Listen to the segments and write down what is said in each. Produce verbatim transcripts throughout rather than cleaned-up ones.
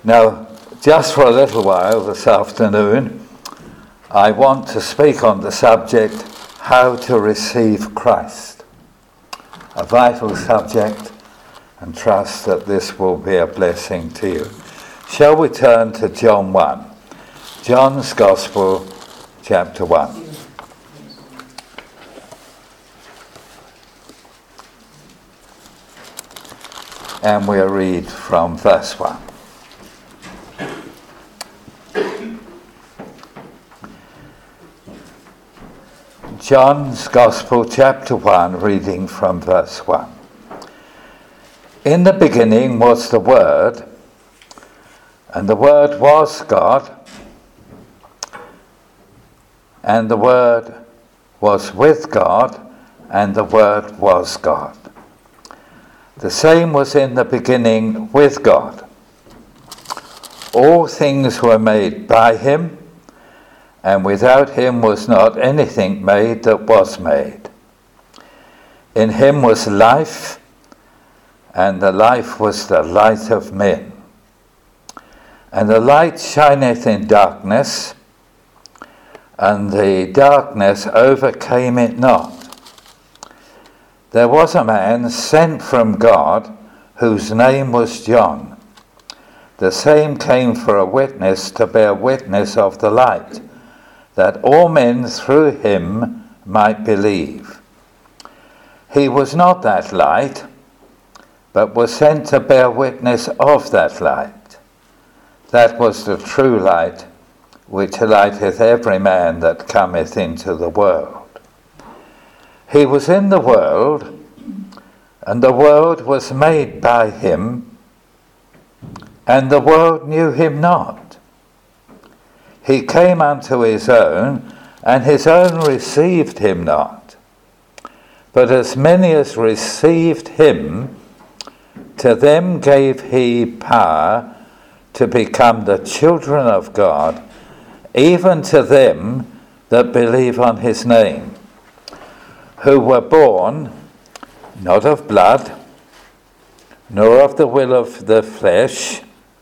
Now, just for a little while this afternoon, I want to speak on the subject, how to receive Christ. A vital subject, and trust that this will be a blessing to you. Shall we turn to John one? John's Gospel, chapter one. And we'll read from verse one. John's Gospel, chapter one, reading from verse one. In the beginning was the Word, and the Word was God, and the Word was with God, and the Word was God. The same was in the beginning with God. All things were made by him, and without him was not anything made that was made. In him was life, and the life was the light of men. And the light shineth in darkness, and the darkness overcame it not. There was a man sent from God, whose name was John. The same came for a witness to bear witness of the light, that all men through him might believe. He was not that light, but was sent to bear witness of that light. That was the true light, which lighteth every man that cometh into the world. He was in the world, and the world was made by him, and the world knew him not. He came unto his own, and his own received him not. But as many as received him, to them gave he power to become the children of God, even to them that believe on his name, who were born not of blood, nor of the will of the flesh,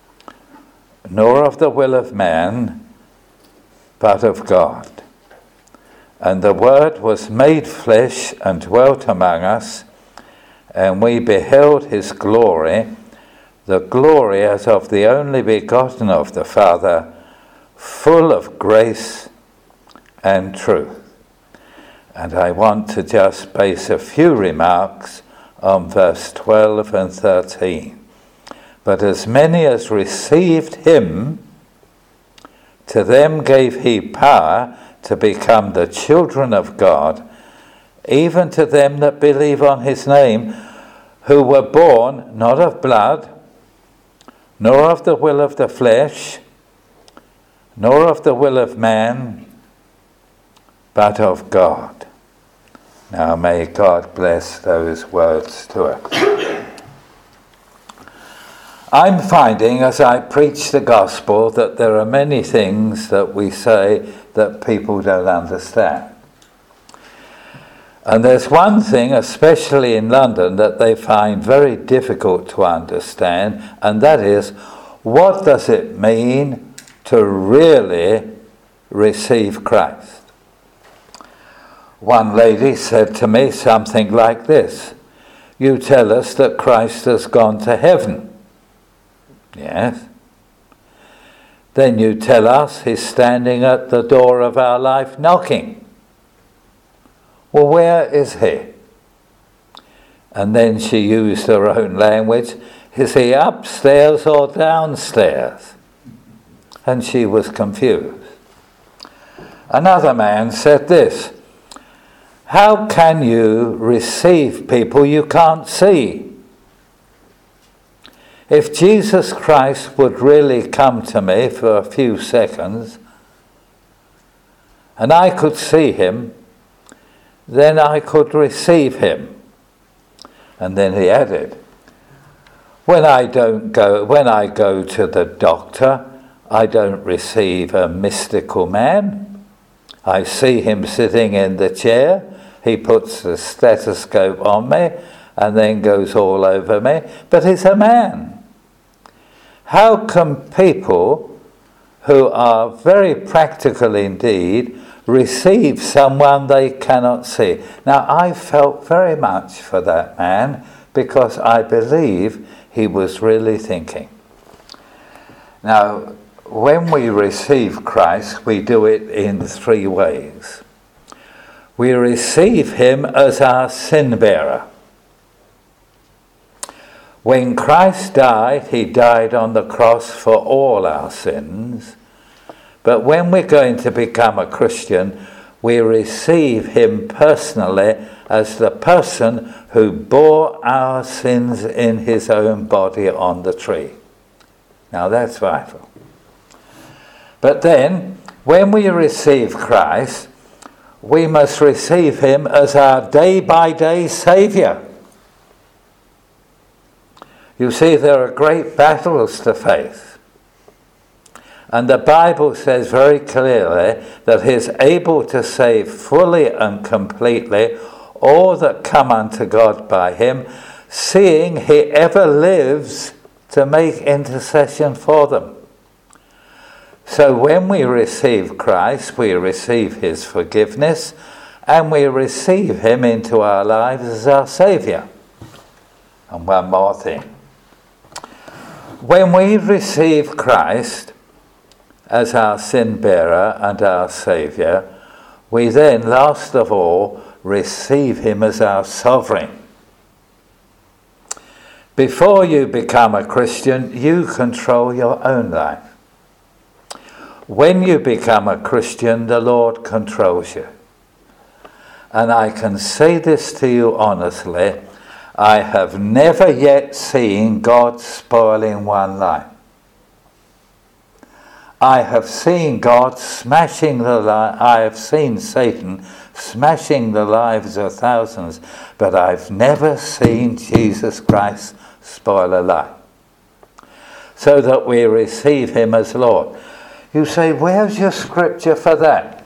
nor of the will of man, but of God. And the Word was made flesh and dwelt among us, and we beheld his glory, the glory as of the only begotten of the Father, full of grace and truth. And I want to just base a few remarks on verse twelve and thirteen. But as many as received him, to them gave he power to become the children of God, even to them that believe on his name, who were born not of blood, nor of the will of the flesh, nor of the will of man, but of God. Now may God bless those words to us. I'm finding as I preach the gospel that there are many things that we say that people don't understand. And there's one thing, especially in London, that they find very difficult to understand, and that is, what does it mean to really receive Christ? One lady said to me something like this: "You tell us that Christ has gone to heaven." Yes. "Then you tell us he's standing at the door of our life knocking." Well, where is he? And then she used her own language. Is he upstairs or downstairs? And she was confused. Another man said this: "How can you receive people you can't see? If Jesus Christ would really come to me for a few seconds, and I could see him, then I could receive him." And then he added, when I don't go, when I go to the doctor, I don't receive a mystical man. I see him sitting in the chair, he puts the stethoscope on me, and then goes all over me, but he's a man. How can people who are very practical indeed receive someone they cannot see? Now, I felt very much for that man because I believe he was really thinking. Now, when we receive Christ, we do it in three ways. We receive him as our sin bearer. When Christ died, he died on the cross for all our sins. But when we're going to become a Christian, we receive him personally as the person who bore our sins in his own body on the tree. Now that's vital. But then, when we receive Christ, we must receive him as our day-by-day Saviour. You see, there are great battles to face. And the Bible says very clearly that he is able to save fully and completely all that come unto God by him, seeing he ever lives to make intercession for them. So when we receive Christ, we receive his forgiveness, and we receive him into our lives as our Saviour. And one more thing. When we receive Christ as our sin bearer and our Saviour, we then, last of all, receive him as our sovereign. Before you become a Christian, you control your own life. When you become a Christian, the Lord controls you. And I can say this to you honestly, I have never yet seen God spoiling one life. I have seen God smashing the li- I have seen Satan smashing the lives of thousands, but I've never seen Jesus Christ spoil a life. So that we receive him as Lord. You say, where's your scripture for that?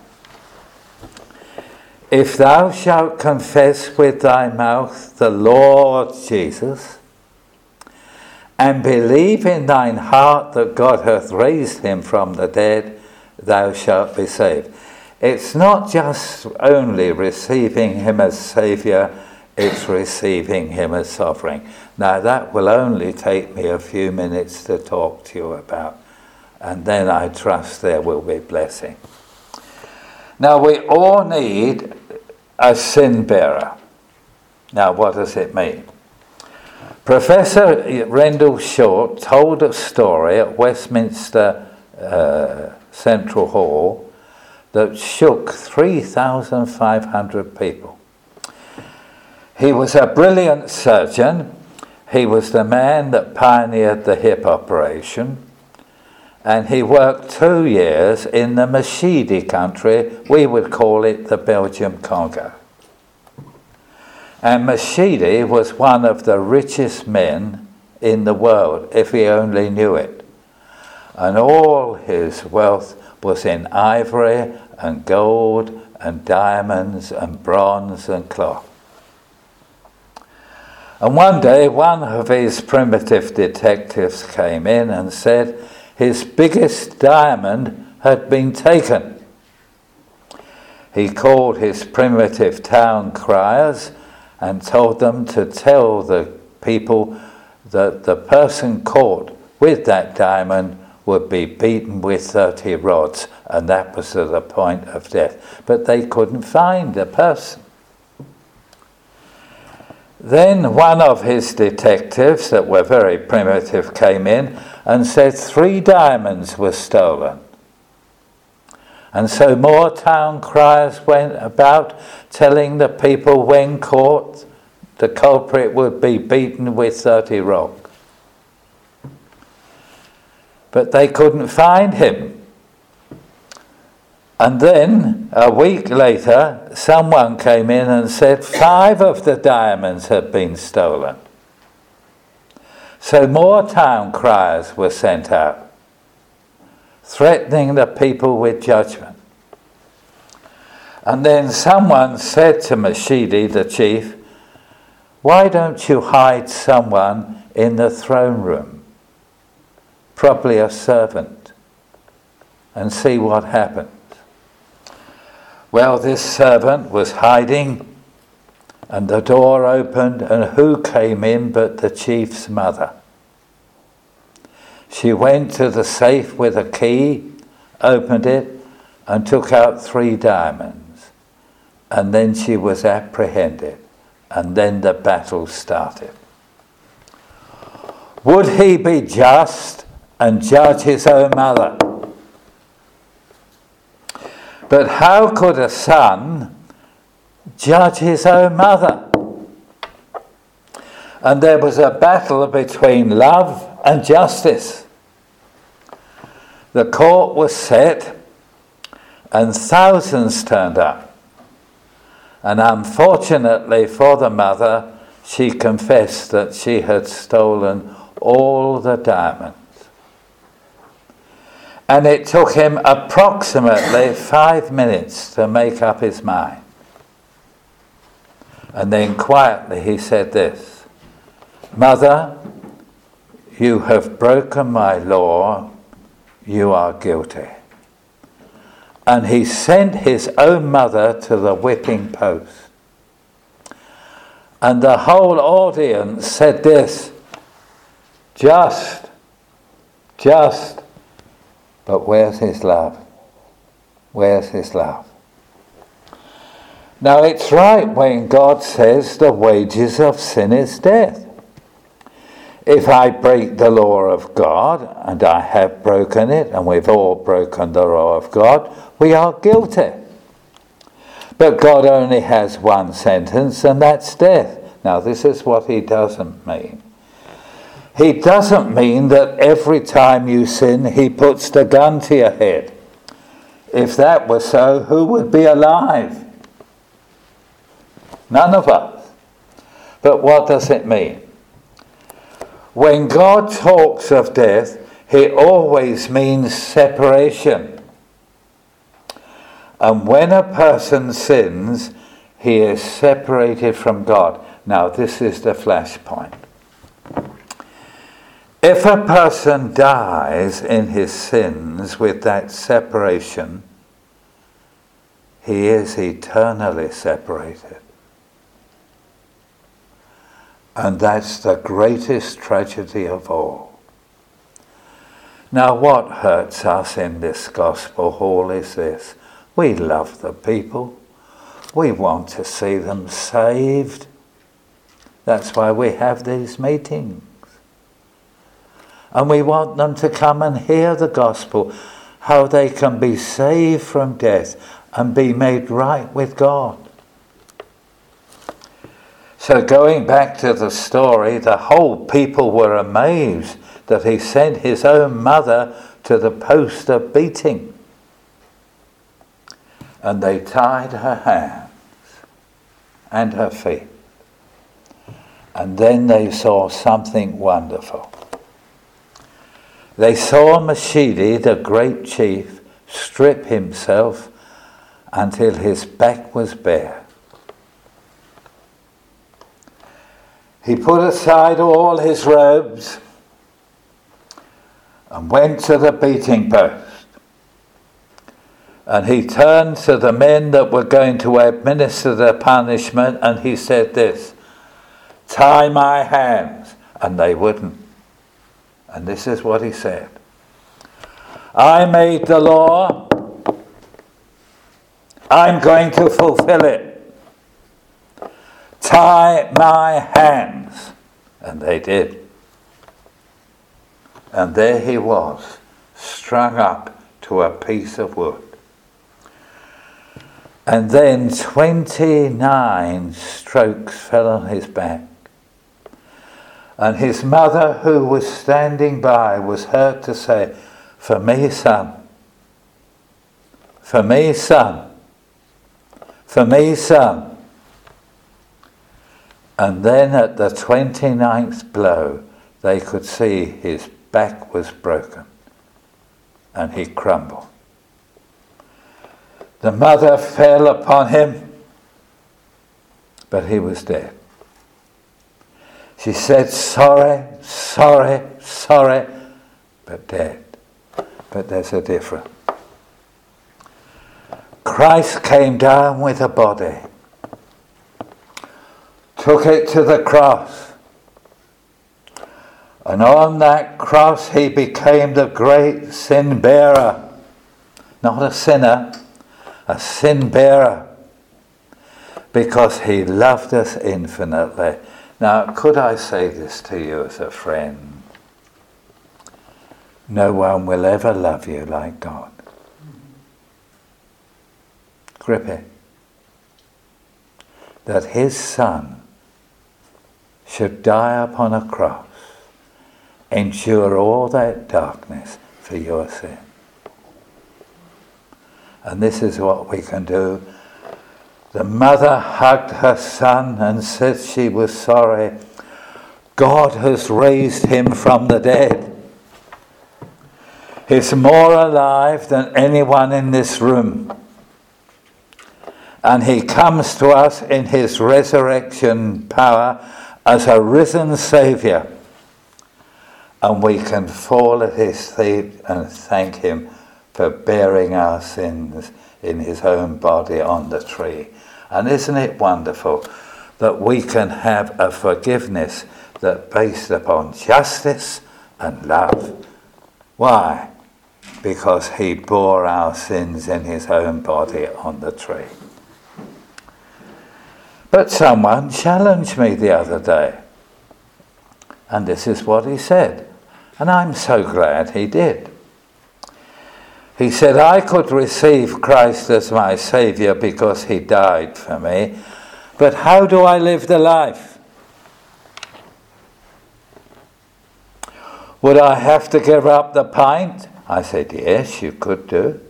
If thou shalt confess with thy mouth the Lord Jesus, and believe in thine heart that God hath raised him from the dead, thou shalt be saved. It's not just only receiving him as Saviour, it's receiving him as sovereign. Now that will only take me a few minutes to talk to you about, and then I trust there will be blessing. Now we all need a sin bearer. Now what does it mean? Professor Rendell Short told a story at Westminster uh, Central Hall that shook three thousand five hundred people. He was a brilliant surgeon. He was the man that pioneered the hip operation. And he worked two years in the Mashidi country. We would call it the Belgium Congo. And Mashidi was one of the richest men in the world, if he only knew it. And all his wealth was in ivory and gold and diamonds and bronze and cloth. And one day, one of his primitive detectives came in and said his biggest diamond had been taken. He called his primitive town criers and told them to tell the people that the person caught with that diamond would be beaten with thirty rods, and that was to the point of death. But they couldn't find the person. Then one of his detectives that were very primitive came in and said three diamonds were stolen. And so more town criers went about telling the people when caught, the culprit would be beaten with thirty rods. But they couldn't find him. And then, a week later, someone came in and said five of the diamonds had been stolen. So more town criers were sent out, threatening the people with judgment. And then someone said to Mashidi, the chief, "Why don't you hide someone in the throne room? probably a servant, and see what happens. Well, this servant was hiding, and the door opened, and who came in but the chief's mother? She went to the safe with a key, opened it, and took out three diamonds. And then she was apprehended, and then the battle started. Would he be just and judge his own mother? But how could a son judge his own mother? And there was a battle between love and justice. The court was set, and thousands turned up. And unfortunately for the mother, she confessed that she had stolen all the diamonds. And it took him approximately five minutes to make up his mind. And then quietly he said this, "Mother, you have broken my law. You are guilty." And he sent his own mother to the whipping post. And the whole audience said this, "Just, just, but where's his love? Where's his love?" Now it's right when God says the wages of sin is death. If I break the law of God, and I have broken it, and we've all broken the law of God, we are guilty. But God only has one sentence, and that's death. Now this is what he doesn't mean. He doesn't mean that every time you sin, he puts the gun to your head. If that were so, who would be alive? None of us. But what does it mean? When God talks of death, he always means separation. And when a person sins, he is separated from God. Now, this is the flashpoint. If a person dies in his sins with that separation, he is eternally separated. And that's the greatest tragedy of all. Now, what hurts us in this gospel hall is this. We love the people. We want to see them saved. That's why we have these meetings. And we want them to come and hear the gospel, how they can be saved from death and be made right with God. So going back to the story, the whole people were amazed that he sent his own mother to the post of beating. And they tied her hands and her feet. And then they saw something wonderful. They saw Mashidi, the great chief, strip himself until his back was bare. He put aside all his robes and went to the beating post. And he turned to the men that were going to administer the punishment, and he said this, "Tie my hands." And they wouldn't. And this is what he said. "I made the law. I'm going to fulfill it. Tie my hands." And they did. And there he was, strung up to a piece of wood. And then twenty-nine strokes fell on his back. And his mother, who was standing by, was heard to say, "For me, son. For me, son. For me, son." And then at the twenty-ninth blow, they could see his back was broken and he crumbled. The mother fell upon him, but he was dead. She said, "Sorry, sorry, sorry, but dead. But there's a difference. Christ came down with a body, took it to the cross, and on that cross he became the great sin bearer. Not a sinner, a sin bearer, because he loved us infinitely. Now, could I say this to you as a friend? No one will ever love you like God. Grip it. That his Son should die upon a cross, endure all that darkness for your sin. And this is what we can do. The mother hugged her son and said she was sorry. God has raised him from the dead. He's more alive than anyone in this room. And he comes to us in his resurrection power as a risen Saviour. And we can fall at his feet and thank him for bearing our sins in his own body on the tree. And isn't it wonderful that we can have a forgiveness that's based upon justice and love? Why? Because he bore our sins in his own body on the tree. But someone challenged me the other day, and this is what he said, and I'm so glad he did. He said, I could receive Christ as my Saviour because he died for me, but how do I live the life? Would I have to give up the pint? I said, yes, you could do.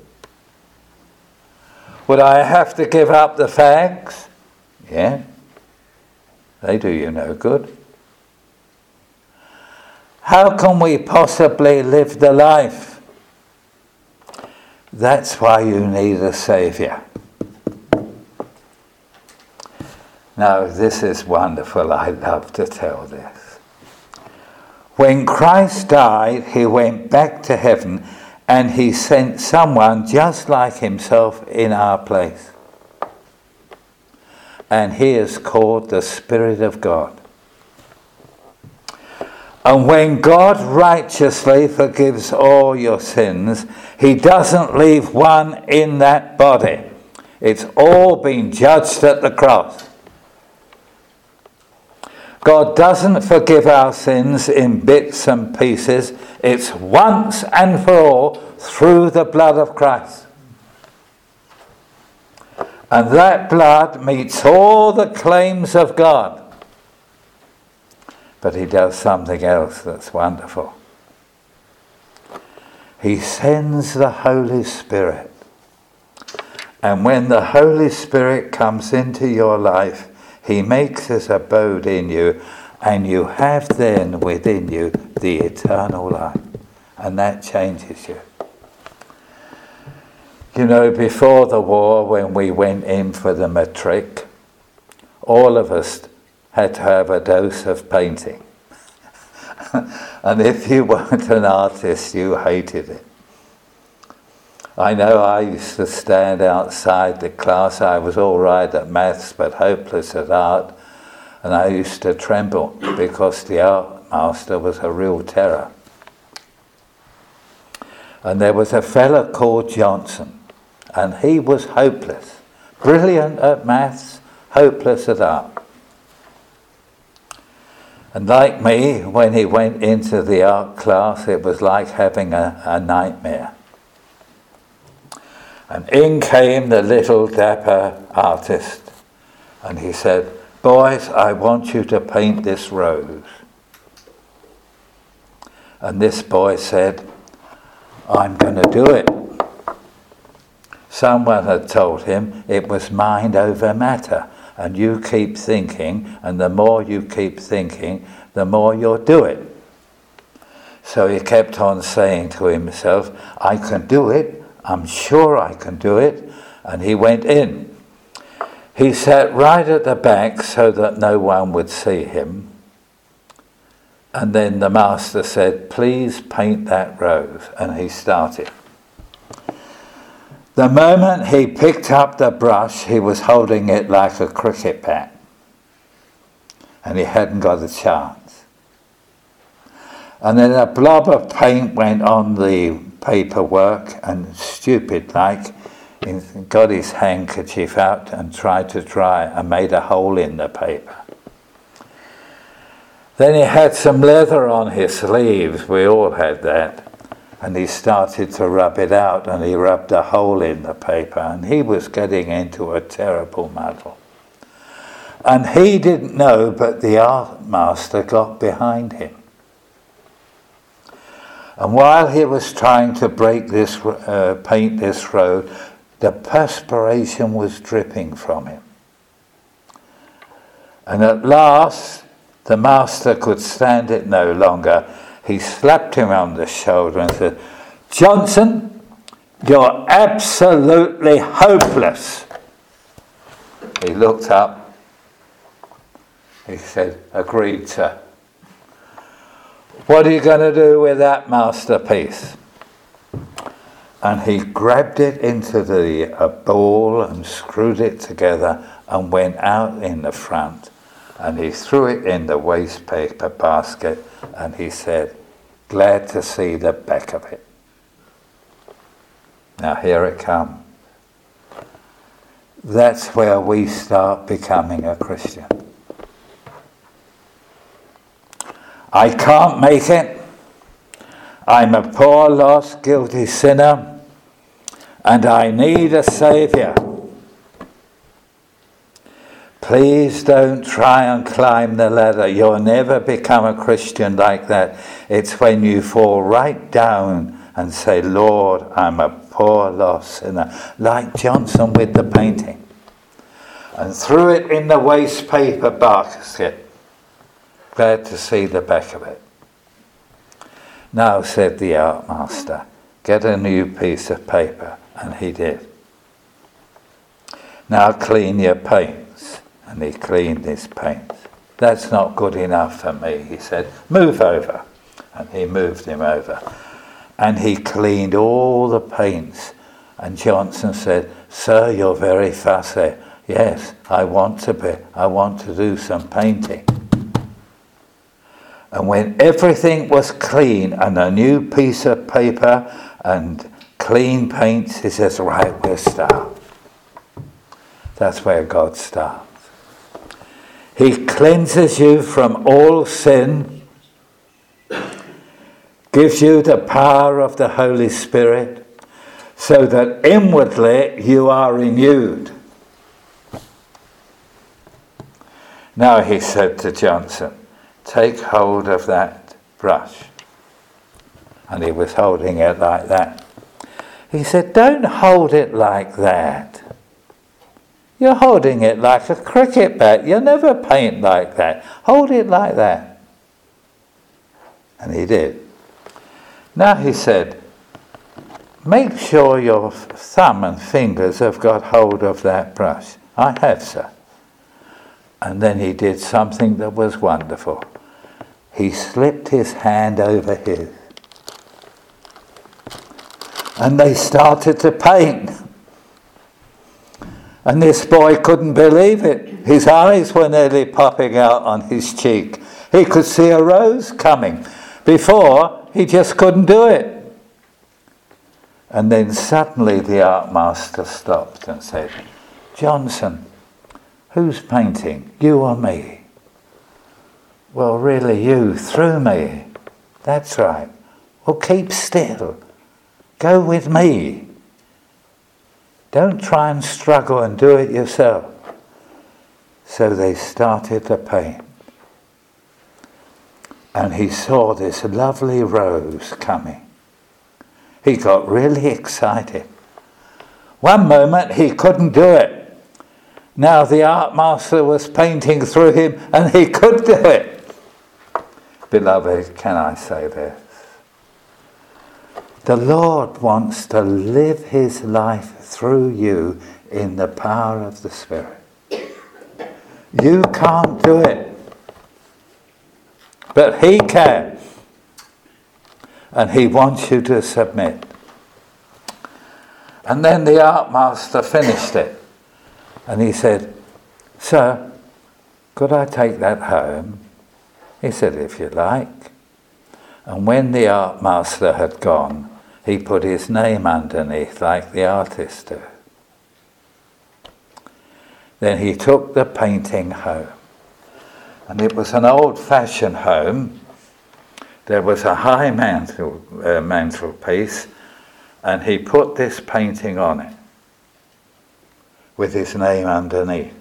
Would I have to give up the fags? Yeah, they do you no good. How can we possibly live the life? That's why you need a Saviour. Now, this is wonderful. I love to tell this. When Christ died, he went back to heaven and he sent someone just like himself in our place. And he is called the Spirit of God. And when God righteously forgives all your sins, he doesn't leave one in that body. It's all been judged at the cross. God doesn't forgive our sins in bits and pieces. It's once and for all through the blood of Christ. And that blood meets all the claims of God. But he does something else that's wonderful. He sends the Holy Spirit. And when the Holy Spirit comes into your life, he makes his abode in you, and you have then within you the eternal life. And that changes you. You know, before the war, when we went in for the matric, all of us had to have a dose of painting. And if you weren't an artist, you hated it. I know I used to stand outside the class. I was all right at maths, but hopeless at art. And I used to tremble because the art master was a real terror. And there was a fella called Johnson. And he was hopeless. Brilliant at maths, hopeless at art. And like me, when he went into the art class, it was like having a, a nightmare. And in came the little dapper artist. And he said, boys, I want you to paint this rose. And this boy said, I'm going to do it. Someone had told him it was mind over matter, and you keep thinking, and the more you keep thinking, the more you'll do it. So he kept on saying to himself, I can do it, I'm sure I can do it, and he went in. He sat right at the back so that no one would see him. And then the master said, please paint that rose. And he started. The moment he picked up the brush, he was holding it like a cricket bat. And he hadn't got a chance. And then a blob of paint went on the paperwork, and stupid like, he got his handkerchief out and tried to dry and made a hole in the paper. Then he had some leather on his sleeves, we all had that. And he started to rub it out, and he rubbed a hole in the paper, and he was getting into a terrible muddle. And he didn't know, but the art master got behind him. And while he was trying to break this, uh, paint this road, the perspiration was dripping from him. And at last, the master could stand it no longer. He slapped him on the shoulder and said, Johnson, you're absolutely hopeless. He looked up. He said, agreed, sir. What are you going to do with that masterpiece? And he grabbed it into the a ball and screwed it together and went out in the front. And he threw it in the waste paper basket, and he said, glad to see the back of it. Now here it comes. That's where we start becoming a Christian. I can't make it. I'm a poor, lost, guilty sinner, and I need a Saviour. Please don't try and climb the ladder. You'll never become a Christian like that. It's when you fall right down and say, Lord, I'm a poor, lost sinner, like Johnson with the painting, and threw it in the waste paper basket. Glad to see the back of it. Now, said the art master, get a new piece of paper. And he did. Now clean your paints. And he cleaned his paints. That's not good enough for me, he said. Move over. And he moved him over. And he cleaned all the paints. And Johnson said, sir, you're very fussy. Yes, I want to be. I want to do some painting. And when everything was clean and a new piece of paper and clean paints, he says, right, we'll start. That's where God starts. He cleanses you from all sin, gives you the power of the Holy Spirit, so that inwardly you are renewed. Now he said to Johnson, take hold of that brush. And he was holding it like that. He said, don't hold it like that. You're holding it like a cricket bat. You never paint like that. Hold it like that. And he did. Now he said, make sure your thumb and fingers have got hold of that brush. I have, sir. And then he did something that was wonderful. He slipped his hand over his. And they started to paint. And this boy couldn't believe it. His eyes were nearly popping out on his cheek. He could see a rose coming. Before, he just couldn't do it. And then suddenly the art master stopped and said, Johnson, who's painting, you or me? Well, really you, through me. That's right. Well, keep still. Go with me. Don't try and struggle and do it yourself. So they started to paint. And he saw this lovely rose coming. He got really excited. One moment he couldn't do it. Now the art master was painting through him and he could do it. Beloved, can I say this? The Lord wants to live his life through you in the power of the Spirit. You can't do it. But he can. And he wants you to submit. And then the art master finished it. And he said, "Sir, could I take that home?" He said, "If you like." And when the art master had gone, he put his name underneath like the artists do. Then he took the painting home. And it was an old-fashioned home. There was a high mantel, uh, mantelpiece, and he put this painting on it with his name underneath.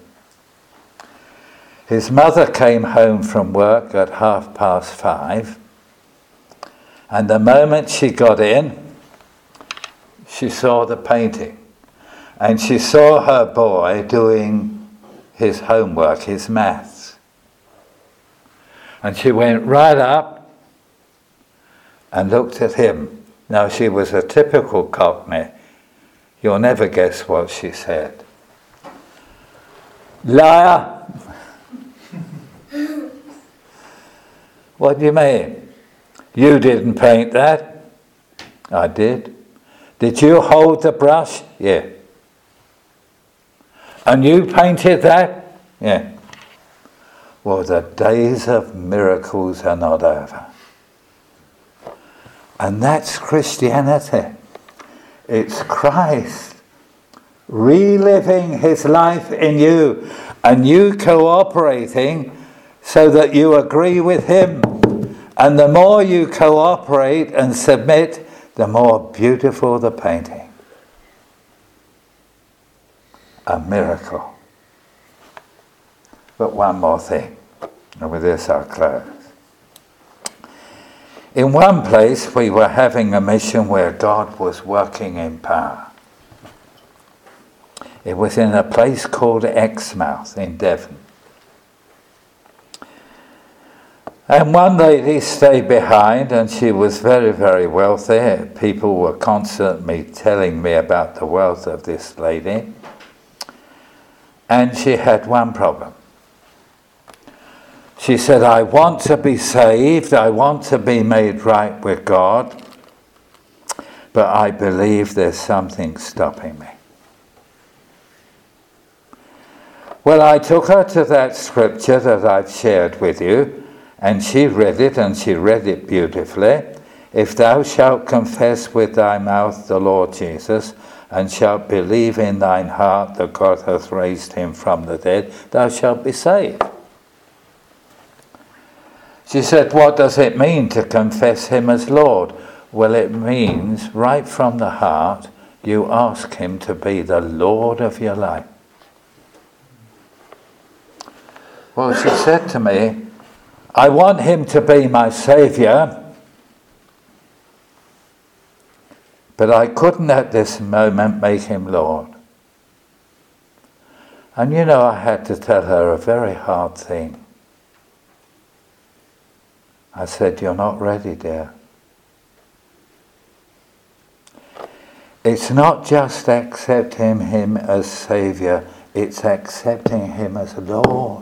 His mother came home from work at half past five, and the moment she got in, she saw the painting, and she saw her boy doing his homework, his maths. And she went right up and looked at him. Now, she was a typical Cockney. You'll never guess what she said. "Liar!" "What do you mean? You didn't paint that." "I did." "Did you hold the brush?" "Yeah." "And you painted that?" "Yeah." Well, the days of miracles are not over. And that's Christianity. It's Christ reliving his life in you and you cooperating so that you agree with him. And the more you cooperate and submit, the more beautiful the painting. A miracle. But one more thing, and with this I'll close. In one place we were having a mission where God was working in power. It was in a place called Exmouth in Devon. And one lady stayed behind, and she was very, very wealthy. People were constantly telling me about the wealth of this lady. And she had one problem. She said, "I want to be saved, I want to be made right with God, but I believe there's something stopping me." Well, I took her to that scripture that I've shared with you, and she read it, and she read it beautifully. "If thou shalt confess with thy mouth the Lord Jesus, and shalt believe in thine heart that God hath raised him from the dead, thou shalt be saved." She said, "What does it mean to confess him as Lord?" Well, it means right from the heart, you ask him to be the Lord of your life. Well, she said to me, "I want him to be my saviour, but I couldn't at this moment make him Lord." And you know, I had to tell her a very hard thing. I said, "You're not ready, dear. It's not just accepting him as Saviour, it's accepting him as Lord.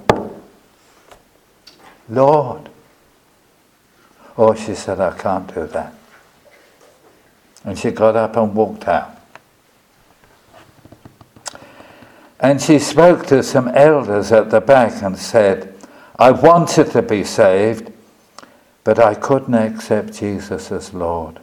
Lord." Oh, she said, "I can't do that." And she got up and walked out. And she spoke to some elders at the back and said, "I wanted to be saved, but I couldn't accept Jesus as Lord."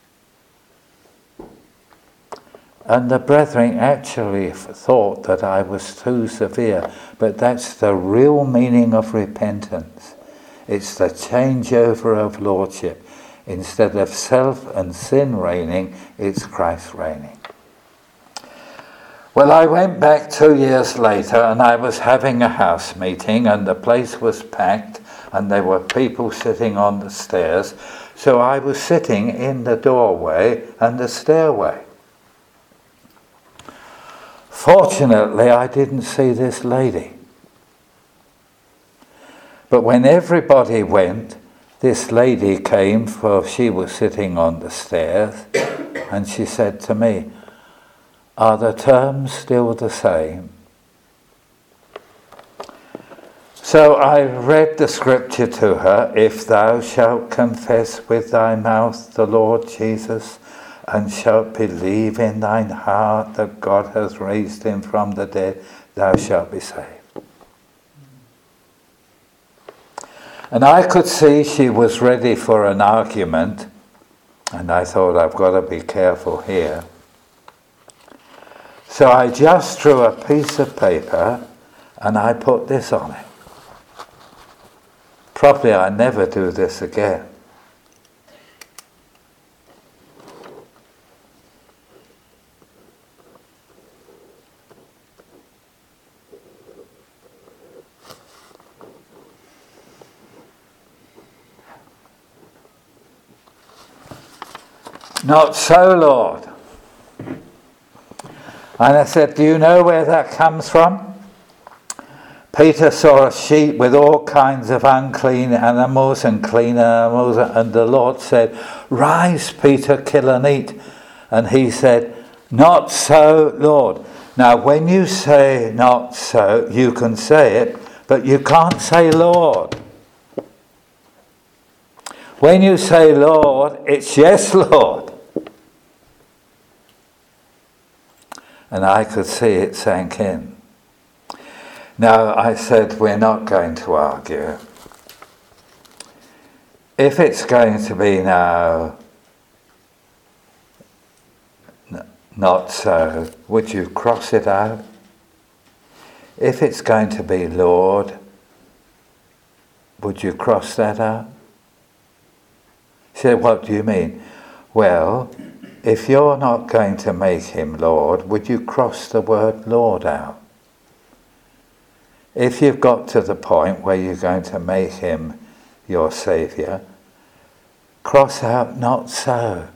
And the brethren actually thought that I was too severe, but that's the real meaning of repentance. It's the changeover of lordship. Instead of self and sin reigning, it's Christ reigning. Well, I went back two years later, and I was having a house meeting, and the place was packed, and there were people sitting on the stairs. So I was sitting in the doorway and the stairway. Fortunately, I didn't see this lady. But when everybody went, this lady came, for she was sitting on the stairs, and she said to me, "Are the terms still the same?" So I read the scripture to her, if thou shalt confess with thy mouth the Lord Jesus, and shalt believe in thine heart that God has raised him from the dead, thou shalt be saved. And I could see she was ready for an argument, and I thought, I've got to be careful here. So I just drew a piece of paper and I put this on it. Probably I never do this again. Not so, Lord. And I said, do you know where that comes from? Peter saw a sheep with all kinds of unclean animals and clean animals, and the Lord said, rise, Peter, kill and eat. And he said, not so, Lord. Now, when you say not so, you can say it, but you can't say Lord. When you say Lord, it's yes, Lord. And I could see it sank in. Now, I said, we're not going to argue. If it's going to be now, n- not so, would you cross it out? If it's going to be Lord, would you cross that out? She said, what do you mean? Well, if you're not going to make him Lord, would you cross the word Lord out? If you've got to the point where you're going to make him your Saviour, cross out not so.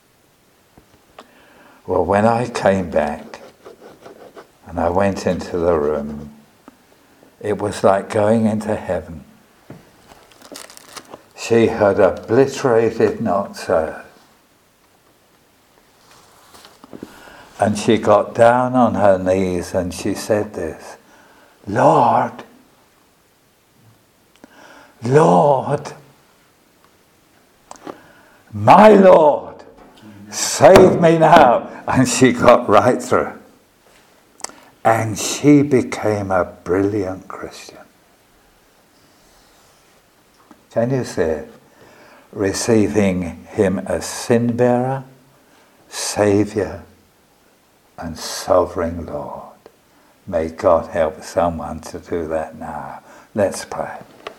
Well, when I came back and I went into the room, it was like going into heaven. She had obliterated not so. And she got down on her knees and she said this, Lord, Lord, my Lord, save me now. And she got right through. And she became a brilliant Christian. Can you see it? Receiving him as sin bearer, Saviour, and sovereign Lord. May God help someone to do that now. Let's pray.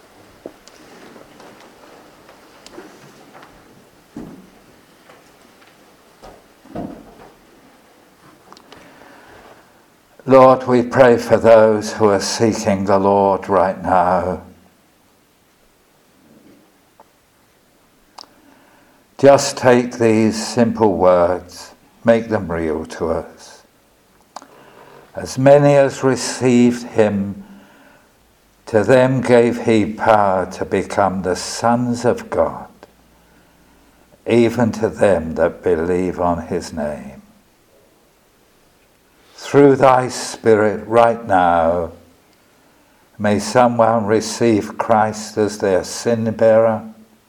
Lord, we pray for those who are seeking the Lord right now. Just take these simple words, make them real to us. As many as received him, to them gave he power to become the sons of God, even to them that believe on his name. Through thy Spirit right now, may someone receive Christ as their sin bearer,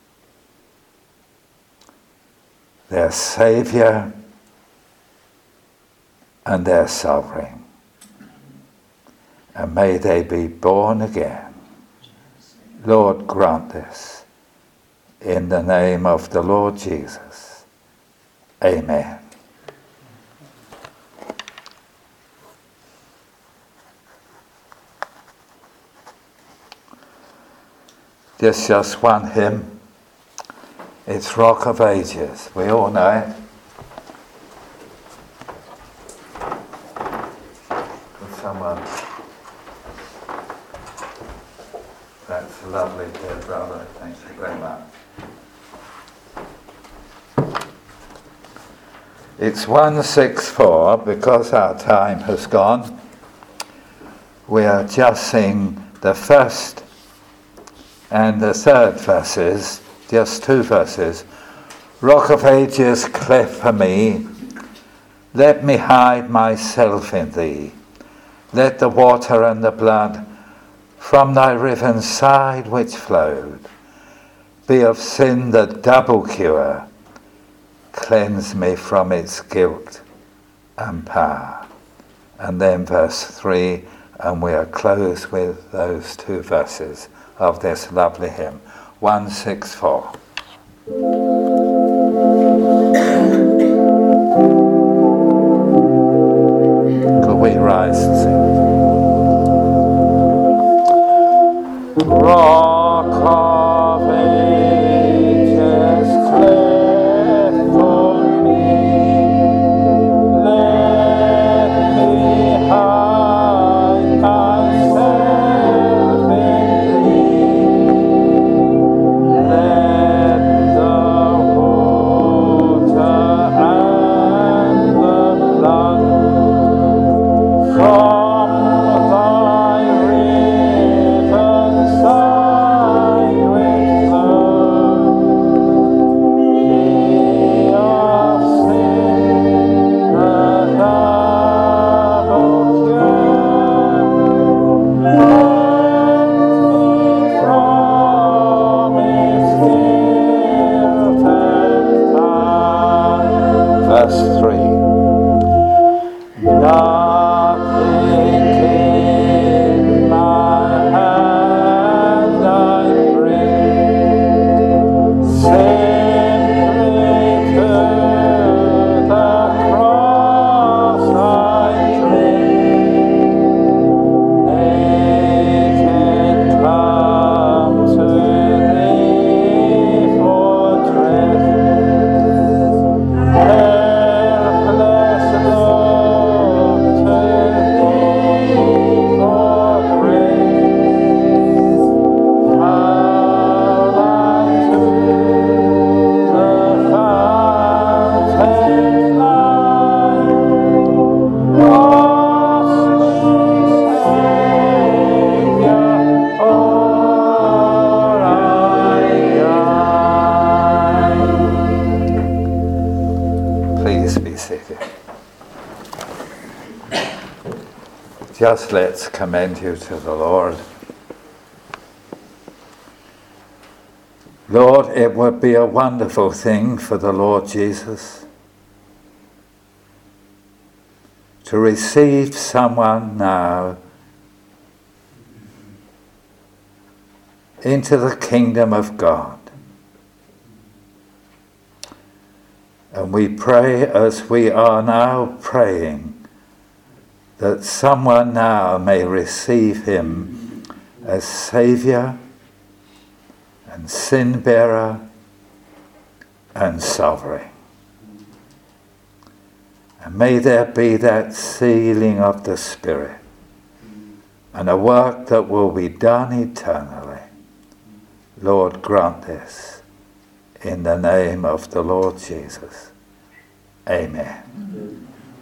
their Saviour, and their sovereign. And may they be born again. Lord, grant this. In the name of the Lord Jesus. Amen. Just, just one hymn. It's Rock of Ages. We all know it. For someone. That's lovely, dear brother. Thank you very much. It's one sixty-four, because our time has gone. We are just singing the first and the third verses, just two verses. Rock of Ages, cleft for me, let me hide myself in thee. Let the water and the blood from thy riven side which flowed, be of sin the double cure, cleanse me from its guilt and power. And then verse three, and we are closed with those two verses of this lovely hymn, one six four. Could we rise and sing? Rock of ages, cleft on me, let me hide myself in thee. Let the water and the blood from thy riven side which flow be of sin the double cure, cleanse me from its guilt and power. Verse three. Nothing in my hand I bring, simply to the cross I cling. Naked come to thee for dress, helpless look to thee for grace. Foul unto the fountain fly, wash me, Saviour, or I die. Please be seated. Just let's commend you to the Lord. Lord, it would be a wonderful thing for the Lord Jesus to receive someone now into the kingdom of God. And we pray as we are now praying that someone now may receive him as Saviour and sin bearer and sovereign. And may there be that sealing of the Spirit and a work that will be done eternally. Lord, grant this in the name of the Lord Jesus. Amen.